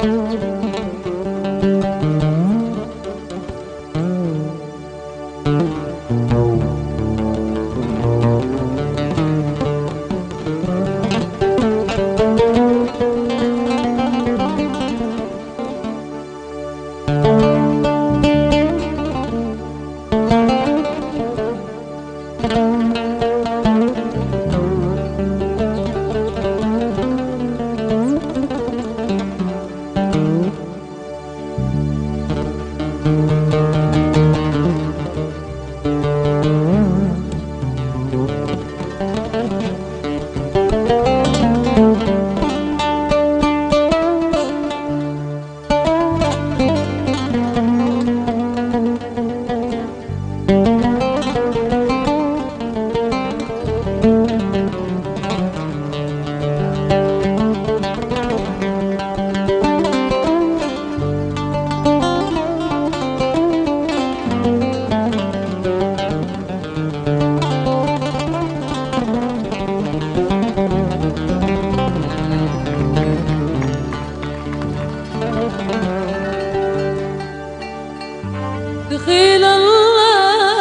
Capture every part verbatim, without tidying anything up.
دخيل الله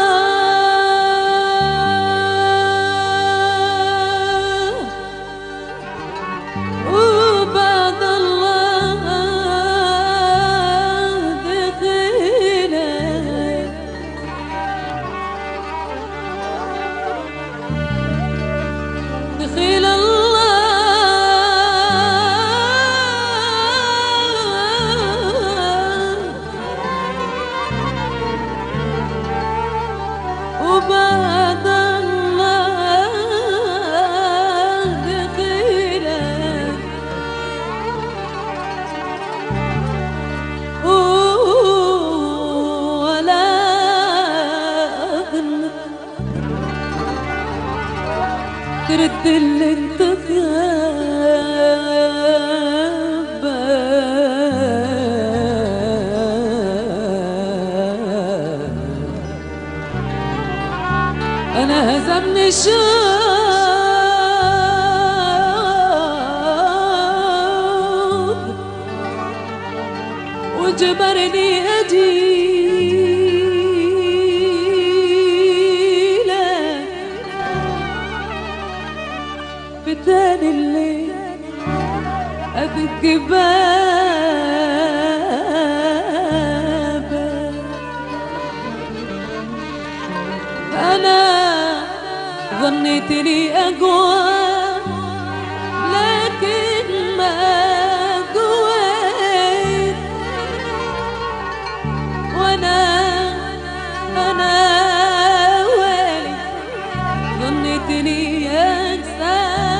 وبعد الله دخيله دخيل وبعد الله دخيله ولا أظن ترد اللي انت أنا هزمني الشوق وجبرني أجيلك بتاني الليل أدق بابك أنا ظنيتني أقوى لكن ما قويت وأنا أنا ويلي ظنيتني أقسى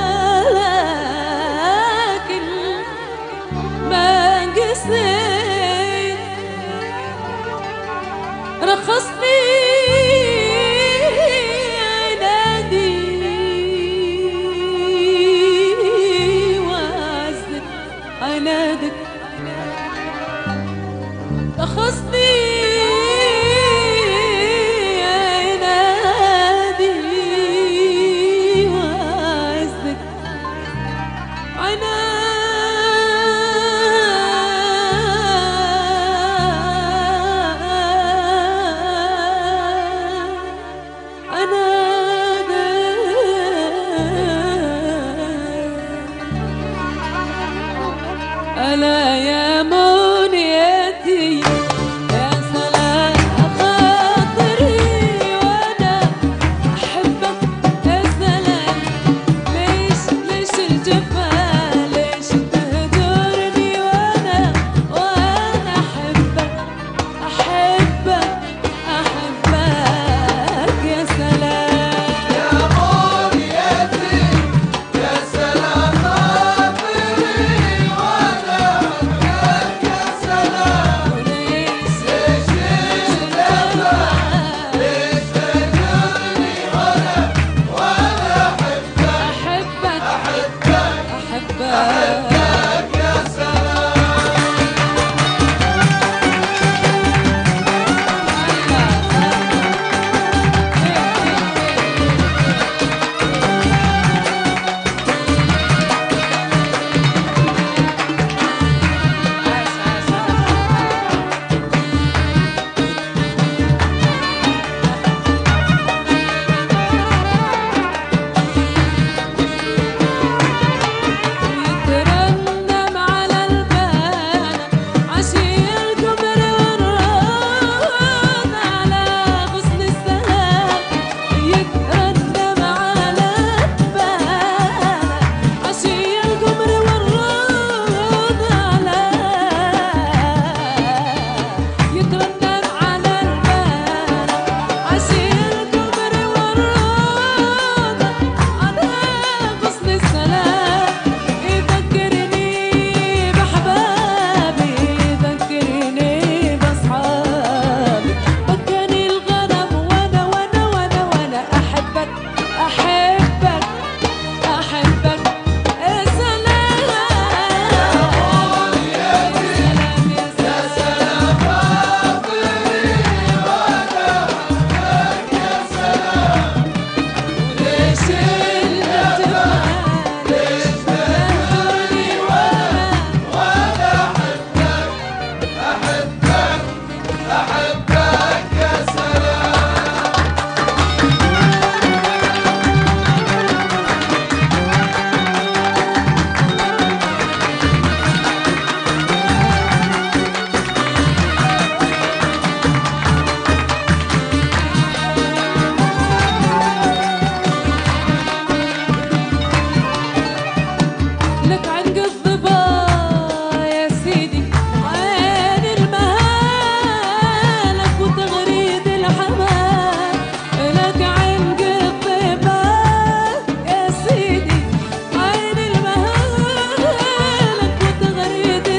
لكن ما قسيت رخصني عنادك رخصني عنادي وعزك ألا يا منيتي يا سلام خاطري وأنا أحبك يا سلام ليش ليش الجفا ليش تهجرني وأنا وأنا أحبك أحبك أحبك يا سلام يا منيتي يا سلام خاطري وأنا أحبك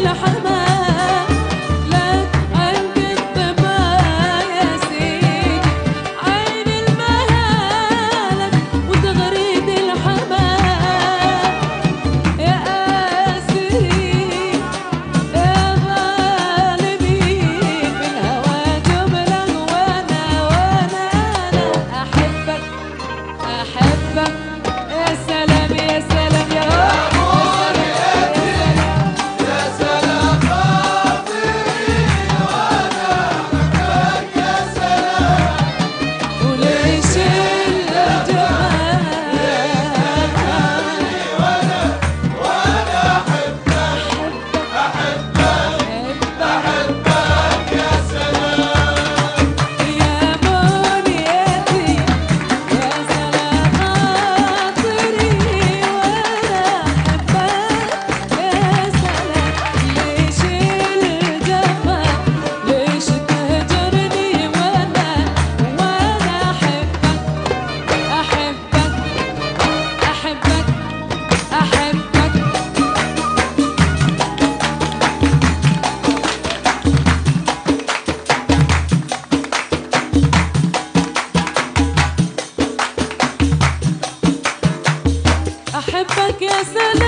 الحمام لك عين الدماء يا سيدي عين المهالك وتغريد الحمام يا قاسي يا غالبي في الهوى جملة وانا وانا انا احبك احبك يا سلام يا سلام يا أمور يدي يا سلام خاطري وأنا أحبك يا سلام وليش الجمال وأنا وأنا أحبك أحبك أحبك يا سلام يا منيتي يا سلام خاطري وانا احبك يا سلام ليش الجفا ليش تهجرني وانا وانا احبك احبك احبك احبك احبك يا سلام